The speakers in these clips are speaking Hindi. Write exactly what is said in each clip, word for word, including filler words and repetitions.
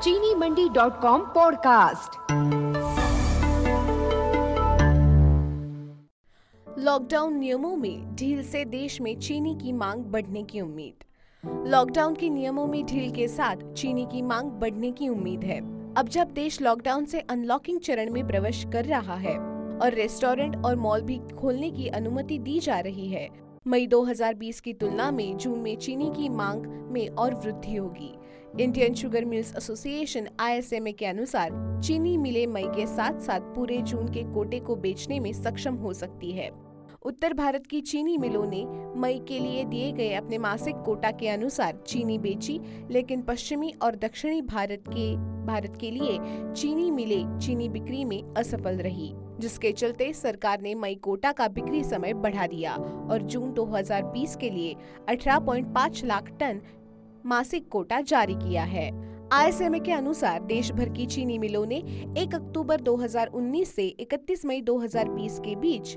चीनी Mandi dot com podcast. Lockdown नियमों में ढील से देश में चीनी की मांग बढ़ने की उम्मीद। लॉकडाउन के नियमों में ढील के साथ चीनी की मांग बढ़ने की उम्मीद है। अब जब देश लॉकडाउन से अनलॉकिंग चरण में प्रवेश कर रहा है और रेस्टोरेंट और मॉल भी खोलने की अनुमति दी जा रही है, मई दो हज़ार बीस की तुलना में जून में चीनी की मांग में और वृद्धि होगी। Indian sugar mills association I S M A के अनुसार चीनी मिलें मई के साथ साथ पूरे जून के कोटे को बेचने में सक्षम हो सकती है। उत्तर भारत की चीनी मिलों ने मई के लिए दिए गए अपने मासिक कोटा के अनुसार चीनी बेची, लेकिन पश्चिमी और दक्षिणी भारत के भारत के लिए चीनी मिलें चीनी बिक्री में असफल रही, जिसके चलते सरकार ने मई कोटा का बिक्री समय बढ़ा दिया और जून दो हज़ार बीस के लिए अठारह पॉइंट पाँच लाख टन मासिक कोटा जारी किया है। आई एस एम ए के अनुसार देश भर की चीनी मिलों ने एक अक्टूबर दो हज़ार उन्नीस से इकतीस मई दो हज़ार बीस के बीच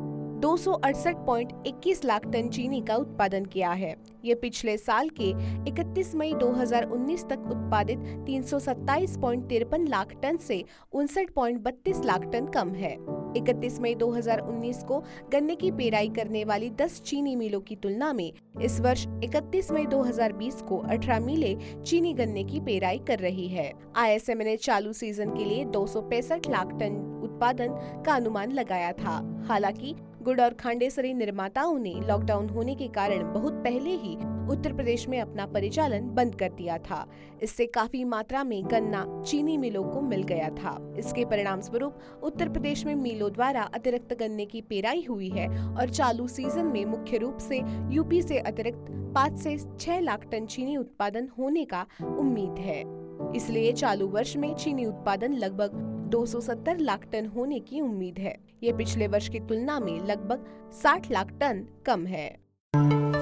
दो सौ अड़सठ पॉइंट इक्कीस लाख टन चीनी का उत्पादन किया है। ये पिछले साल के इकतीस मई दो हज़ार उन्नीस तक उत्पादित तीन सौ सत्ताईस पॉइंट तिरपन लाख टन से उनसठ पॉइंट बत्तीस लाख टन कम है। इकतीस मई दो हज़ार उन्नीस को गन्ने की पेराई करने वाली दस चीनी मिलों की तुलना में इस वर्ष इकतीस मई दो हज़ार बीस को अठारह मिलें चीनी गन्ने की पेराई कर रही है। आई एस एम ए ने चालू सीजन के लिए दो सौ पैंसठ लाख टन उत्पादन का अनुमान लगाया था। हालांकि गुड़ और खांडेसरी निर्माताओं ने लॉकडाउन होने के कारण बहुत पहले ही उत्तर प्रदेश में अपना परिचालन बंद कर दिया था। इससे काफी मात्रा में गन्ना चीनी मिलों को मिल गया था। इसके परिणाम स्वरूप उत्तर प्रदेश में मिलों द्वारा अतिरिक्त गन्ने की पेराई हुई है और चालू सीजन में मुख्य रूप से यूपी से अतिरिक्त पाँच से छह लाख टन चीनी उत्पादन होने का उम्मीद है। इसलिए चालू वर्ष में चीनी उत्पादन लगभग दो सौ सत्तर लाख टन होने की उम्मीद है। ये पिछले वर्ष की तुलना में लगभग साठ लाख टन कम है।